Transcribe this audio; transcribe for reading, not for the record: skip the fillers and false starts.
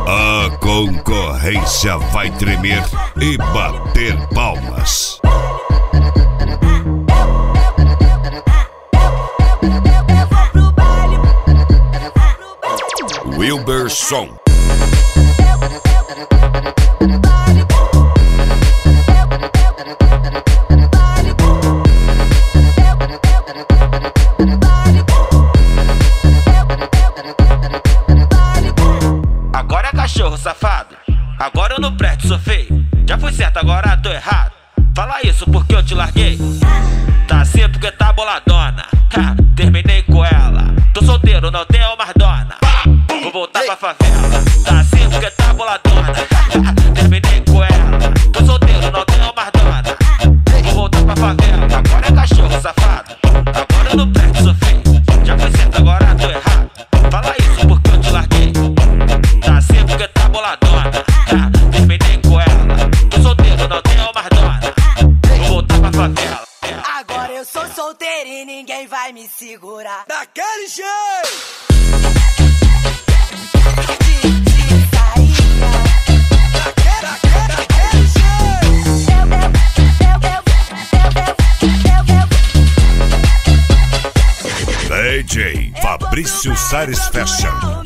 A concorrência vai tremer e bater palmas. Wilberson. Agora é cachorro safado, agora eu não presto, sou feio. Já fui certo, agora tô errado. Fala isso porque eu te larguei. Tá assim porque tá boladona. Terminei com ela. Tô solteiro, não tenho mais dona. Vou voltar pra favela. Tá assim porque tá boladona. Terminei com ela. Tô solteiro, não tenho mais dona. Vou voltar pra favela. Agora é cachorro safado, agora eu não presto, sou feio. Já fui certo, agora tô errado. Fala isso porque eu te larguei. Tá assim porque tá boladona. Terminei com ela. Tô solteiro, não tenho mais dona. Vou voltar pra favela. Agora eu sou solteiro e ninguém vai me segurar. Daquele jeito! DJ Fabrício Sares Fashion.